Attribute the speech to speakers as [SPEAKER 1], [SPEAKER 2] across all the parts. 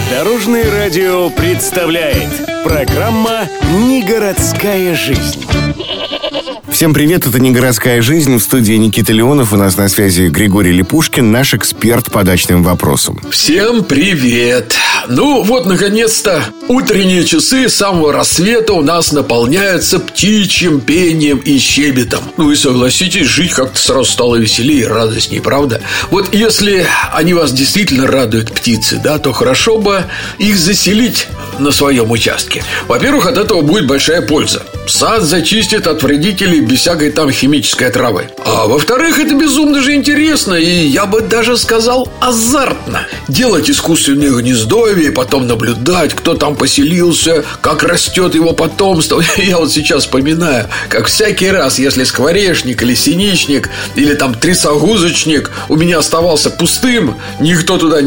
[SPEAKER 1] Дорожное радио представляет программа «Не городская жизнь».
[SPEAKER 2] Всем привет, это «Не городская жизнь». В студии Никита Леонов, у нас на связи Григорий Липушкин, наш эксперт по дачным вопросам.
[SPEAKER 3] Всем привет! Ну вот, наконец-то, утренние часы с самого рассвета у нас наполняются птичьим пением и щебетом. Ну и согласитесь, жить как-то сразу стало веселее и радостнее, правда? Вот если они вас действительно радуют, птицы, да, то хорошо бы их заселить на своем участке. Во-первых, от этого будет большая польза. Сад зачистит от вредителей без всякой там химической отравы. А во-вторых, это безумно же интересно и, я бы даже сказал, азартно. Делать искусственное гнездовье, потом наблюдать, кто там поселился, как растет его потомство. Я вот сейчас вспоминаю, как всякий раз, если скворечник или синичник, или там трясогузочник у меня оставался пустым, никто туда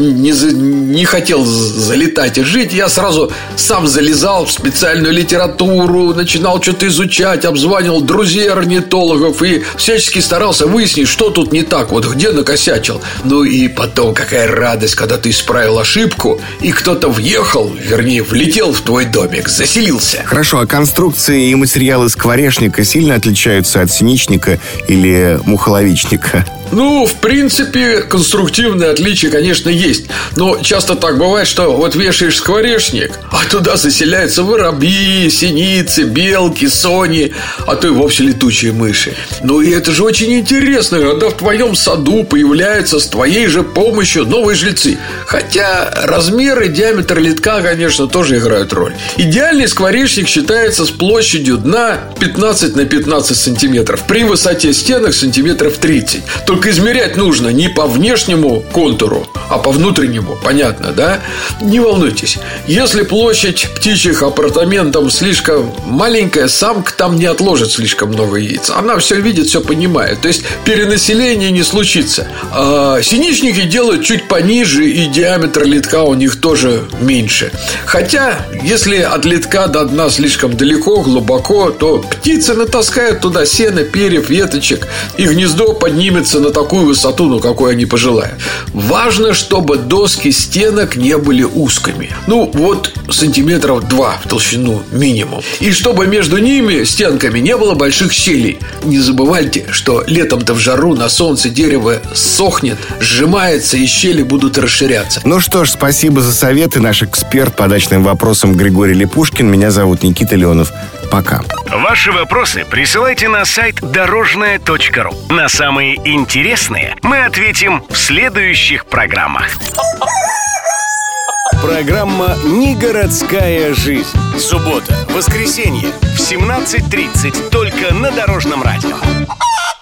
[SPEAKER 3] не хотел залетать и жить, я сразу сам залезал в специальную литературу, начинал что-то изучать, обзванивал друзей орнитологов и всячески старался выяснить, что тут не так, вот где накосячил. Ну и потом какая радость, когда ты исправил ошибку, и кто-то въехал, вернее, влетел в твой домик, заселился.
[SPEAKER 2] Хорошо, а конструкции и материалы скворечника сильно отличаются от синичника или мухоловичника?
[SPEAKER 3] Ну, в принципе, конструктивные отличия, конечно, есть. Но часто так бывает, что вот вешаешь скворечник, а туда заселяются воробьи, синицы, белки, сони, а то и вовсе летучие мыши. Ну и это же очень интересно, когда в твоем саду появляются с твоей же помощью новые жильцы. Хотя размер и диаметр литка, конечно, тоже играют роль. Идеальный скворечник считается с площадью дна 15 на 15 сантиметров. При высоте стенок сантиметров 30. Только измерять нужно не по внешнему контуру, а по внутреннему, понятно, да? Не волнуйтесь, если площадь птичьих апартаментов слишком маленькая, самка там не отложит слишком много яиц. Она все видит, все понимает. То есть перенаселение не случится. А синичники делают чуть пониже, и диаметр литка у них тоже меньше. Хотя, если от литка до дна слишком далеко, глубоко, то птицы натаскают туда сено, перьев, веточек, и гнездо поднимется на такую высоту, ну, какой они пожелают. Важно, чтобы доски стенок не были узкими. Ну, вот сантиметров 2 в толщину минимум. И чтобы между ними, стенками, не было больших щелей. Не забывайте, что летом-то в жару на солнце дерево сохнет, сжимается, и щели будут расширяться.
[SPEAKER 2] Ну что ж, спасибо за советы. Наш эксперт по дачным вопросам Григорий Липушкин. Меня зовут Никита Леонов. Пока.
[SPEAKER 1] Ваши вопросы присылайте на сайт дорожное.ру. На самые интересные мы ответим в следующих программах. Программа «Не городская жизнь». Суббота, воскресенье в 17:30 только на Дорожном радио.